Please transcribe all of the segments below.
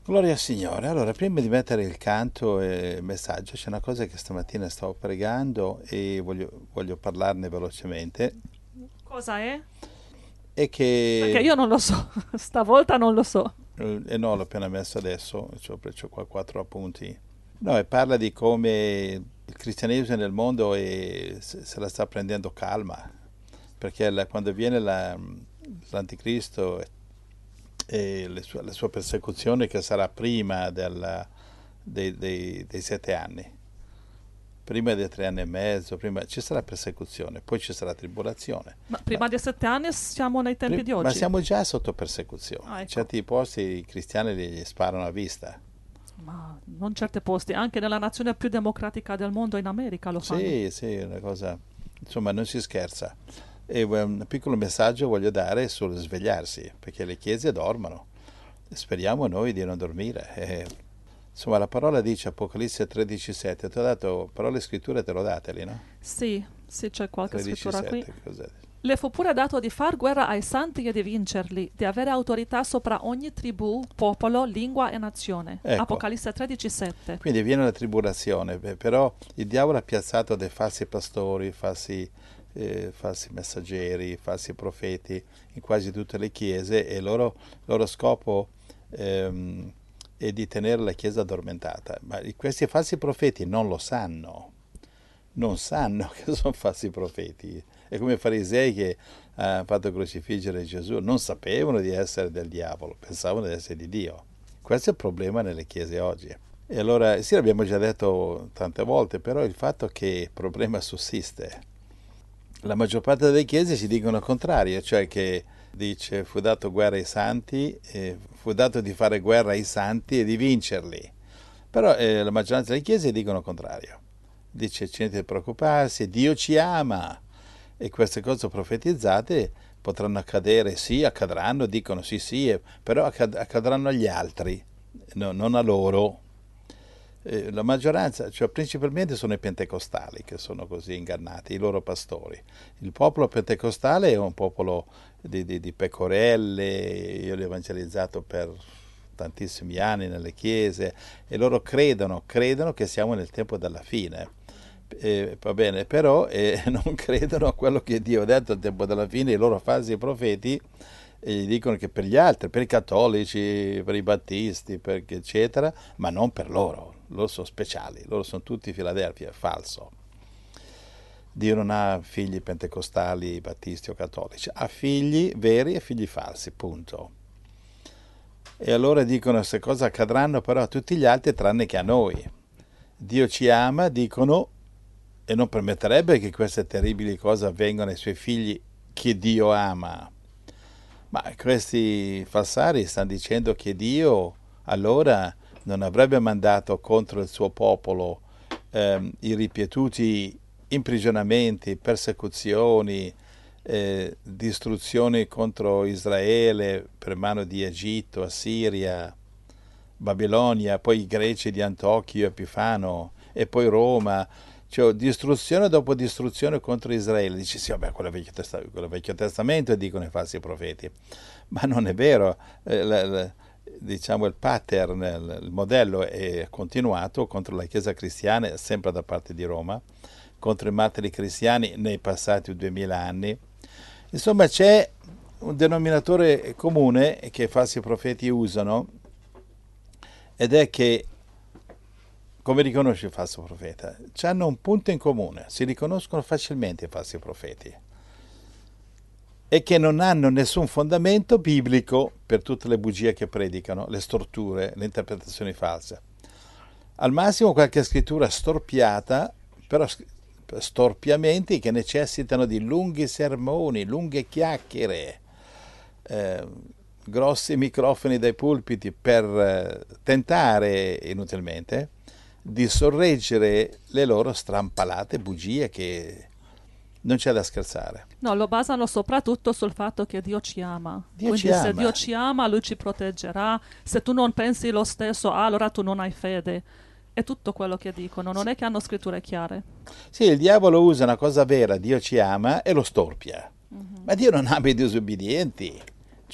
Gloria al Signore. Allora, prima di mettere il canto e il messaggio, c'è una cosa che stamattina stavo pregando e voglio parlarne velocemente. Cosa è? E Perché che, io non lo so, stavolta non lo so. e no, l'ho appena messo adesso, c'ho qua quattro appunti. No, e parla di come il cristianesimo nel mondo se la sta prendendo calma, perché quando viene l'anticristo e la sua persecuzione che sarà prima dei 7 anni, prima dei 3 anni e mezzo, prima ci sarà persecuzione, poi ci sarà tribolazione. Ma Ma, prima di 7 anni siamo nei tempi di ma oggi. siamo già sotto persecuzione. Ah, In ecco. certi posti i cristiani gli sparano a vista. Ma non certi posti, anche nella nazione più democratica del mondo, in America, lo fanno. Sì, sì, è una cosa, insomma, non si scherza. E un piccolo messaggio voglio dare sul svegliarsi, perché le chiese dormono. Speriamo noi di non dormire. Insomma, la parola dice Apocalisse 13,7. Ti ho dato parole scritture, te l'ho date lì, no? Sì, sì, c'è qualche scrittura qui. 13,7, che cos'è? Le fu pure dato di far guerra ai santi e di vincerli, di avere autorità sopra ogni tribù, popolo, lingua e nazione. Ecco, Apocalisse 13,7. quindi viene la tribolazione, però il diavolo ha piazzato dei falsi pastori, falsi messaggeri, falsi profeti in quasi tutte le chiese e loro scopo è di tenere la chiesa addormentata. Ma questi falsi profeti non lo sanno, non sanno che sono falsi profeti. È come i farisei che hanno fatto crocifiggere Gesù, non sapevano di essere del diavolo, pensavano di essere di Dio. Questo è il problema nelle chiese oggi. E allora, sì, l'abbiamo già detto tante volte, però il fatto che il problema sussiste. La maggior parte delle chiese si dicono il contrario, cioè che dice fu dato guerra ai santi, fu dato di fare guerra ai santi e di vincerli. Però la maggioranza delle chiese dicono il contrario. Dice c'è niente di preoccuparsi, Dio ci ama e queste cose profetizzate potranno accadere, sì, accadranno, dicono sì, sì, però accadranno agli altri, non a loro. La maggioranza, cioè principalmente sono i pentecostali che sono così ingannati, i loro pastori. Il popolo pentecostale è un popolo di pecorelle, io l'ho evangelizzato per tantissimi anni nelle chiese e loro credono che siamo nel tempo della fine. Va bene, però non credono a quello che Dio ha detto al tempo della fine, i loro falsi profeti gli dicono che per gli altri, per i cattolici, per i battisti, eccetera, ma non per loro sono speciali, loro sono tutti Filadelfia, è falso. Dio non ha figli pentecostali, battisti o cattolici, ha figli veri e figli falsi, punto. E allora dicono queste cose accadranno però a tutti gli altri tranne che a noi. Dio ci ama, dicono, e non permetterebbe che queste terribili cose avvengano ai suoi figli che Dio ama. Ma questi falsari stanno dicendo che Dio allora non avrebbe mandato contro il suo popolo i ripetuti imprigionamenti, persecuzioni, distruzioni contro Israele per mano di Egitto, Assiria, Babilonia, poi i greci di Antiochio, Epifano e poi Roma, cioè distruzione dopo distruzione contro Israele. Dici sì, vabbè, quello vecchio testamento dicono i falsi profeti, ma non è vero. Diciamo il pattern, il modello è continuato contro la Chiesa cristiana, sempre da parte di Roma, contro i martiri cristiani nei passati 2000 anni. Insomma, c'è un denominatore comune che i falsi profeti usano ed è che, come riconosce il falso profeta? Hanno un punto in comune, si riconoscono facilmente i falsi profeti e che non hanno nessun fondamento biblico per tutte le bugie che predicano, le storture, le interpretazioni false. Al massimo qualche scrittura storpiata, però storpiamenti che necessitano di lunghi sermoni, lunghe chiacchiere, eh, grossi microfoni dai pulpiti per tentare inutilmente di sorreggere le loro strampalate bugie che non c'è da scherzare. No, lo basano soprattutto sul fatto che Dio ci ama. Dio ci Quindi se Dio ama. ci ama, Lui ci proteggerà. Se tu non pensi lo stesso, allora tu non hai fede. È tutto quello che dicono, non è che hanno scritture chiare. Sì, il diavolo usa una cosa vera, Dio ci ama, e lo storpia. Ma Dio non ama i disobbedienti.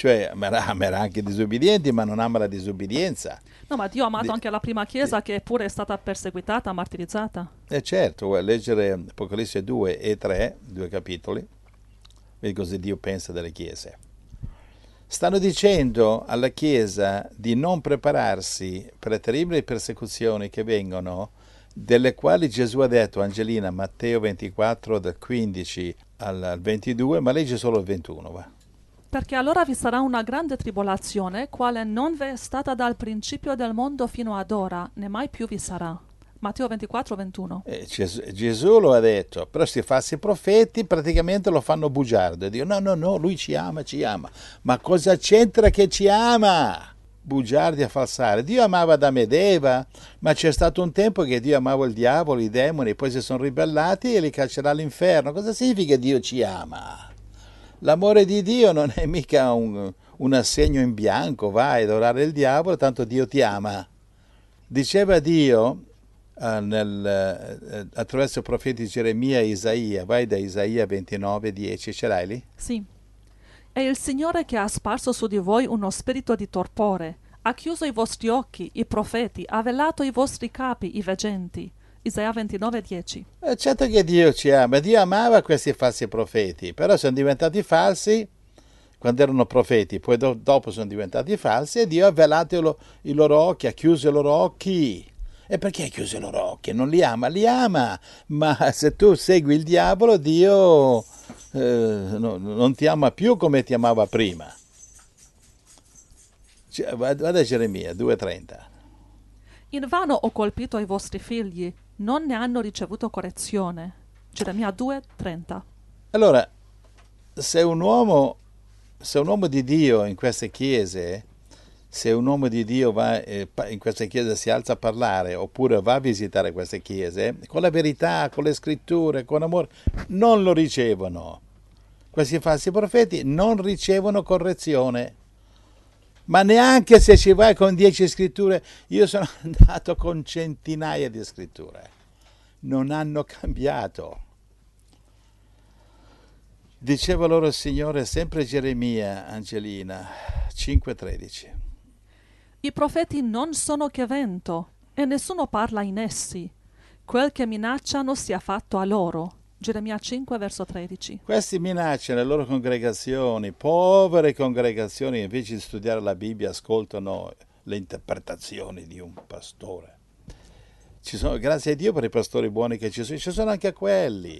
Cioè amerà anche i disobbedienti, ma non ama la disobbedienza. No, ma Dio ha amato anche la prima chiesa che pure è stata perseguitata, martirizzata. E certo, vuoi leggere Apocalisse 2 e 3, 2 capitoli, vedi cosa Dio pensa delle chiese. Stanno dicendo alla Chiesa di non prepararsi per le terribili persecuzioni che vengono, delle quali Gesù ha detto, Angelina, Matteo 24, dal 15 al 22, ma legge solo il 21, va. Perché allora vi sarà una grande tribolazione, quale non v'è stata dal principio del mondo fino ad ora, né mai più vi sarà. Matteo 24, 21. Gesù lo ha detto, però questi falsi profeti praticamente lo fanno bugiardo e dicono no, lui ci ama. Ma cosa c'entra che ci ama? Bugiardi a falsare. Dio amava Adamo ed Eva, ma c'è stato un tempo che Dio amava il diavolo, i demoni, poi si sono ribellati e li caccerà all'inferno. Cosa significa Dio ci ama? L'amore di Dio non è mica un assegno in bianco, vai ad adorare il diavolo, tanto Dio ti ama. Diceva Dio attraverso i profeti Geremia e Isaia, vai da Isaia 29, 10, ce l'hai lì? Sì. È il Signore che ha sparso su di voi uno spirito di torpore, ha chiuso i vostri occhi, i profeti, ha velato i vostri capi, i veggenti. Isaia 29, 10. Certo che Dio ci ama, Dio amava questi falsi profeti, però sono diventati falsi quando erano profeti, poi dopo sono diventati falsi e Dio ha velato i loro occhi, ha chiuso i loro occhi. E perché ha chiuso i loro occhi? Non li ama, ma se tu segui il diavolo, Dio non ti ama più come ti amava prima. Vada a Geremia 2,30. In vano ho colpito i vostri figli, non ne hanno ricevuto correzione. Geremia 2,30. Allora, se un uomo di Dio in queste chiese, se un uomo di Dio va in queste chiese, si alza a parlare oppure va a visitare queste chiese, con la verità, con le scritture, con amore, non lo ricevono. Questi falsi profeti non ricevono correzione. Ma neanche se ci vai con 10 scritture, io sono andato con centinaia di scritture, non hanno cambiato. Diceva loro il Signore, sempre Geremia, Angelina, 5,13. I profeti non sono che vento, e nessuno parla in essi. Quel che minacciano sia fatto a loro. Geremia 5, verso 13. Questi minacciano le loro congregazioni, povere congregazioni, invece di studiare la Bibbia ascoltano le interpretazioni di un pastore. Grazie a Dio per i pastori buoni che ci sono anche quelli.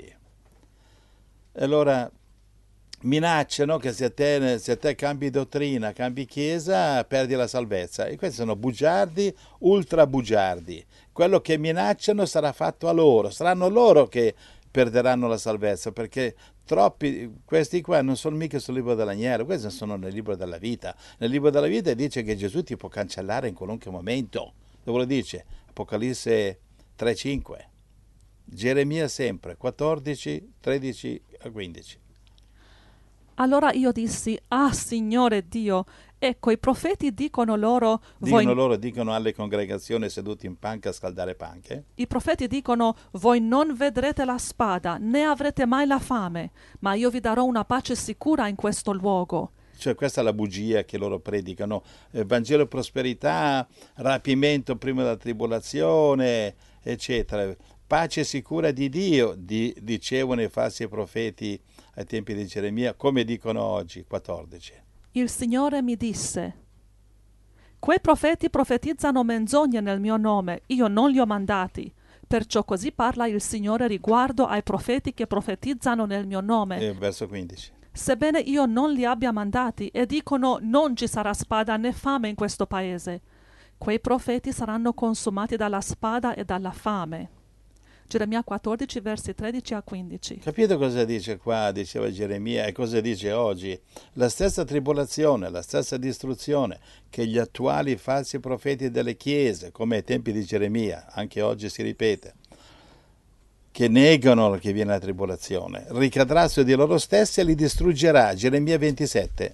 E allora minacciano che se te cambi dottrina, cambi chiesa, perdi la salvezza. E questi sono bugiardi, ultra bugiardi. Quello che minacciano sarà fatto a loro, saranno loro che perderanno la salvezza, perché troppi, questi qua non sono mica sul libro dell'agnello, questi sono nel libro della vita. Nel libro della vita dice che Gesù ti può cancellare in qualunque momento. Dove lo dice? Apocalisse 3,5. Geremia sempre, 14, 13 a 15. Allora io dissi, Signore Dio, ecco i profeti dicono loro... Dicono alle congregazioni seduti in panca a scaldare panche. I profeti dicono, voi non vedrete la spada, né avrete mai la fame, ma io vi darò una pace sicura in questo luogo. Cioè questa è la bugia che loro predicano. Vangelo prosperità, rapimento prima della tribolazione, eccetera. Pace sicura di Dio, dicevano i falsi profeti ai tempi di Geremia, come dicono oggi, 14. Il Signore mi disse, quei profeti profetizzano menzogne nel mio nome, io non li ho mandati. Perciò così parla il Signore riguardo ai profeti che profetizzano nel mio nome. Verso 15. Sebbene io non li abbia mandati, e dicono non ci sarà spada né fame in questo paese. Quei profeti saranno consumati dalla spada e dalla fame. Geremia 14, versi 13 a 15. Capito cosa dice qua, diceva Geremia, e cosa dice oggi? La stessa tribolazione, la stessa distruzione che gli attuali falsi profeti delle chiese, come ai tempi di Geremia, anche oggi si ripete, che negano che viene la tribolazione, ricadrà su di loro stessi e li distruggerà. Geremia 27,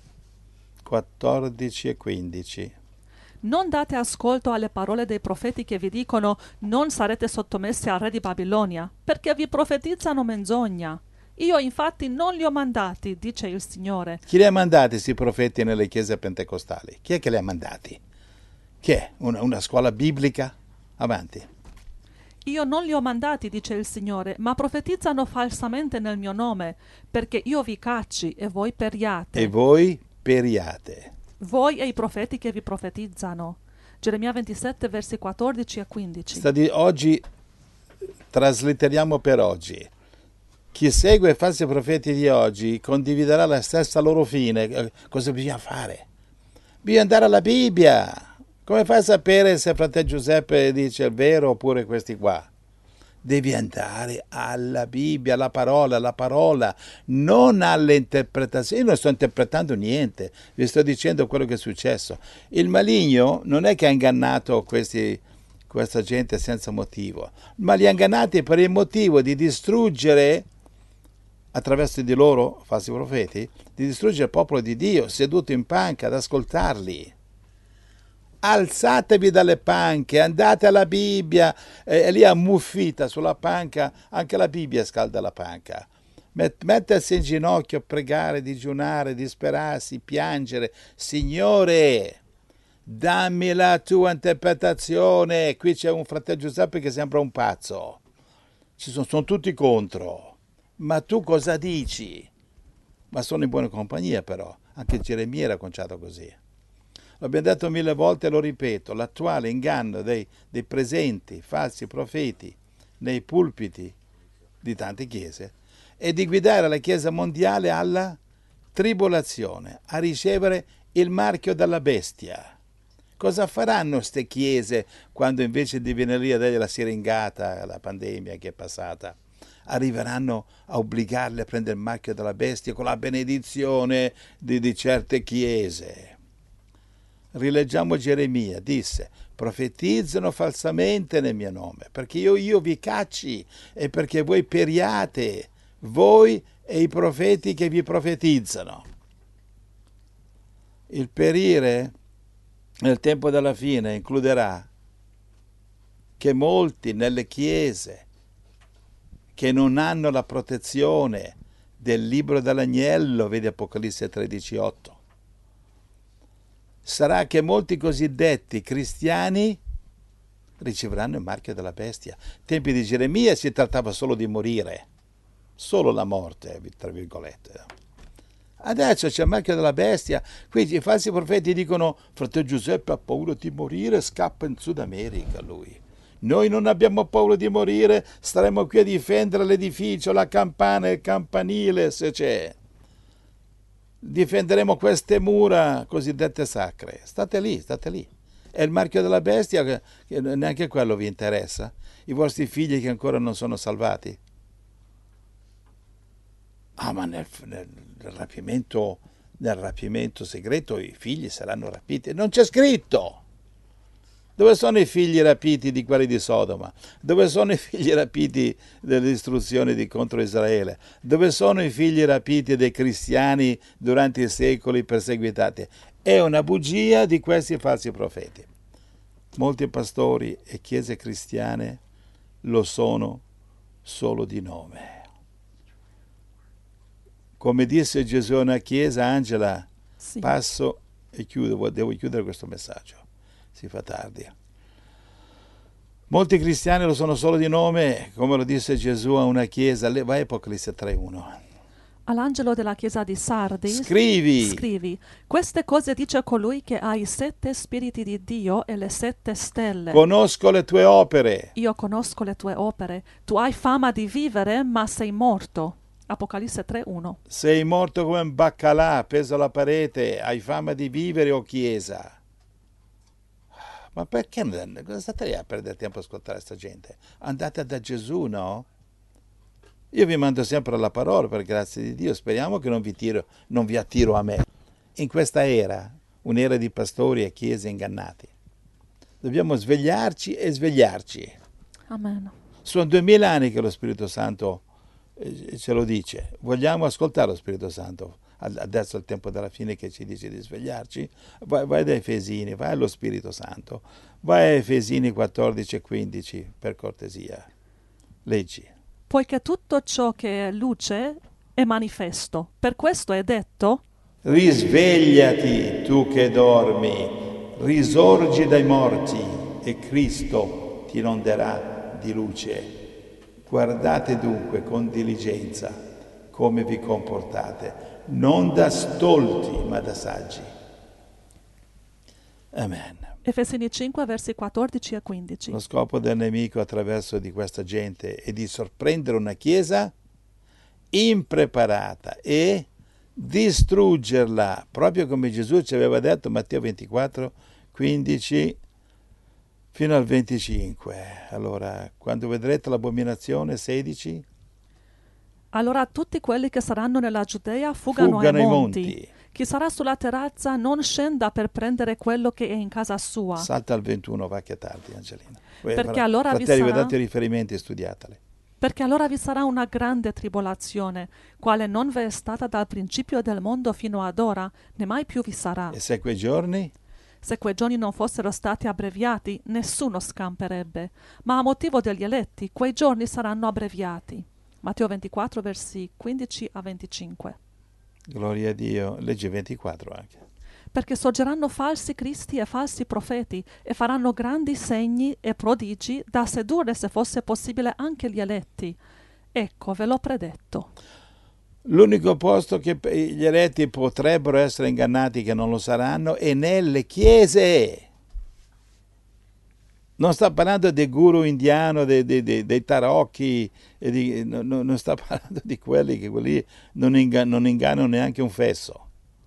14 e 15. Non date ascolto alle parole dei profeti che vi dicono non sarete sottomessi al re di Babilonia, perché vi profetizzano menzogna. Io infatti non li ho mandati, dice il Signore. Chi li ha mandati questi profeti nelle chiese pentecostali? Chi è che li ha mandati? Chi è? Una scuola biblica? Avanti. Io non li ho mandati, dice il Signore, ma profetizzano falsamente nel mio nome, perché io vi cacci e voi periate. E voi periate. Voi e i profeti che vi profetizzano. Geremia 27, versi 14 e 15. Oggi trasliteriamo per oggi. Chi segue i falsi profeti di oggi condividerà la stessa loro fine. Cosa bisogna fare? Bisogna andare alla Bibbia. Come fai a sapere se fratello Giuseppe dice il vero oppure questi qua? Devi andare alla Bibbia, alla parola, non alle interpretazioni. Io non sto interpretando niente, vi sto dicendo quello che è successo. Il maligno non è che ha ingannato questa gente senza motivo, ma li ha ingannati per il motivo di distruggere, attraverso di loro, falsi profeti, di distruggere il popolo di Dio seduto in panca ad ascoltarli. Alzatevi dalle panche, andate alla Bibbia, e lì ammuffita sulla panca, anche la Bibbia scalda la panca. Mettersi in ginocchio, pregare, digiunare, disperarsi, piangere. Signore, dammi la tua interpretazione. Qui c'è un fratello Giuseppe che sembra un pazzo. Sono tutti contro. Ma tu cosa dici? Ma sono in buona compagnia però. Anche Geremia era conciato così. L'abbiamo detto 1000 volte e lo ripeto, l'attuale inganno dei presenti falsi profeti nei pulpiti di tante chiese è di guidare la Chiesa mondiale alla tribolazione, a ricevere il marchio della bestia. Cosa faranno ste chiese quando invece di venire lì a dargli la siringata, la pandemia che è passata? Arriveranno a obbligarli a prendere il marchio della bestia con la benedizione di certe chiese. Rileggiamo Geremia, disse: profetizzano falsamente nel mio nome, perché io vi cacci e perché voi periate, voi e i profeti che vi profetizzano. Il perire nel tempo della fine includerà che molti nelle chiese che non hanno la protezione del libro dell'agnello, vedi Apocalisse 13,8, sarà che molti cosiddetti cristiani riceveranno il marchio della bestia. Ai tempi di Geremia si trattava solo di morire, solo la morte, tra virgolette. Adesso c'è il marchio della bestia. Quindi i falsi profeti dicono: fratello Giuseppe ha paura di morire, scappa in Sud America lui. Noi non abbiamo paura di morire, staremo qui a difendere l'edificio, la campana, il campanile, se c'è. Difenderemo queste mura cosiddette sacre. State lì. È il marchio della bestia, che neanche quello vi interessa. I vostri figli che ancora non sono salvati. Ma nel rapimento segreto i figli saranno rapiti. Non c'è scritto. Dove sono i figli rapiti di quelli di Sodoma? Dove sono i figli rapiti delle distruzioni contro Israele? Dove sono i figli rapiti dei cristiani durante i secoli perseguitati? È una bugia di questi falsi profeti. Molti pastori e chiese cristiane lo sono solo di nome. Come disse Gesù a una chiesa, Angela, Sì. passo e chiudo, devo chiudere questo messaggio. Si fa tardi. Molti cristiani lo sono solo di nome, come lo disse Gesù a una chiesa. Vai Apocalisse 3:1. All'angelo della chiesa di Sardi Scrivi. Queste cose dice colui che ha i 7 spiriti di Dio e le 7 stelle. Conosco le tue opere. Io conosco le tue opere. Tu hai fama di vivere, ma sei morto. Apocalisse 3:1. Sei morto come un baccalà appeso alla parete. Hai fama di vivere, o chiesa. Ma perché cosa state lì a perdere tempo a ascoltare questa gente? Andate da Gesù, no? Io vi mando sempre la parola, per grazia di Dio. Speriamo che non vi attiro a me. In questa era, un'era di pastori e chiese ingannati, dobbiamo svegliarci e svegliarci. Amen. Sono 2000 anni che lo Spirito Santo ce lo dice. Vogliamo ascoltare lo Spirito Santo. Adesso è il tempo della fine che ci dice di svegliarci. Vai da Efesini, vai allo Spirito Santo, vai a Efesini 14 e 15, per cortesia. Leggi. Poiché tutto ciò che è luce è manifesto. Per questo è detto: risvegliati tu che dormi, risorgi dai morti e Cristo ti inonderà di luce. Guardate dunque con diligenza come vi comportate, non da stolti ma da saggi. Amen. Efesini 5, versi 14 e 15. Lo scopo del nemico attraverso di questa gente è di sorprendere una chiesa impreparata e distruggerla, proprio come Gesù ci aveva detto, Matteo 24, 15 fino al 25. Allora, quando vedrete l'abominazione, 16, Allora tutti quelli che saranno nella Giudea fuggano ai monti. Chi sarà sulla terrazza non scenda per prendere quello che è in casa sua. Salta al 21, va che è tardi, Angelina. Perché allora vi fratelli, sarà- guardate i riferimenti e studiateli. Perché allora vi sarà una grande tribolazione, quale non v'è stata dal principio del mondo fino ad ora, né mai più vi sarà. E se quei giorni? Se quei giorni non fossero stati abbreviati, nessuno scamperebbe, ma a motivo degli eletti, quei giorni saranno abbreviati. Matteo 24, versi 15 a 25. Gloria a Dio. Legge 24 anche. Perché sorgeranno falsi cristi e falsi profeti e faranno grandi segni e prodigi da sedurre, se fosse possibile, anche gli eletti. Ecco, ve l'ho predetto. L'unico posto che gli eletti potrebbero essere ingannati, che non lo saranno, è nelle chiese. Non sta parlando dei guru indiano, dei tarocchi, non sta parlando di quelli che quelli non ingannano neanche un fesso.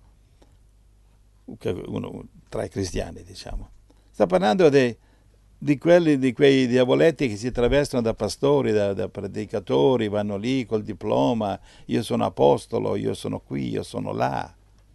Tra i cristiani, diciamo. Sta parlando di quei diavoletti che si travestono da pastori, da predicatori, vanno lì col diploma, io sono apostolo, io sono qui, io sono là.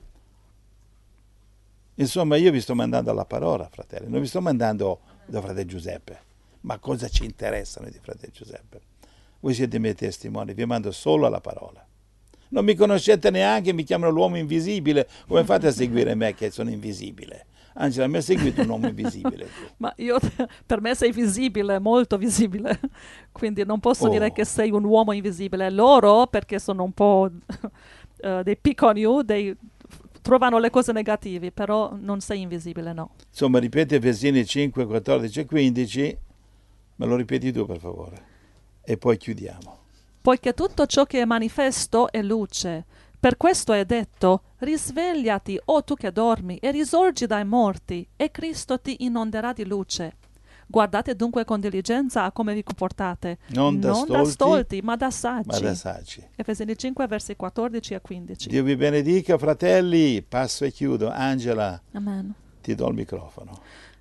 Insomma, io vi sto mandando alla parola, fratelli, non vi sto mandando da fratello Giuseppe. Ma cosa ci interessano di fratello Giuseppe? Voi siete i miei testimoni, vi mando solo alla parola. Non mi conoscete neanche, mi chiamano l'uomo invisibile. Come fate a seguire me che sono invisibile? Angela, mi hai seguito un uomo invisibile. Ma per me sei visibile, molto visibile, quindi non posso dire che sei un uomo invisibile. Loro, perché sono un po' dei pick on you, trovano le cose negative, però non sei invisibile, no. Insomma, ripeti Efesini 5, 14 e 15, me lo ripeti tu per favore, e poi chiudiamo. Poiché tutto ciò che è manifesto è luce. Per questo è detto: risvegliati, o tu che dormi, e risorgi dai morti, e Cristo ti inonderà di luce. Guardate dunque con diligenza a come vi comportate, Non da stolti, ma da saggi. Efesini Efesini 5, versi 14 e 15. Dio vi benedica, fratelli. Passo e chiudo. Angela, Amen. ti do il microfono.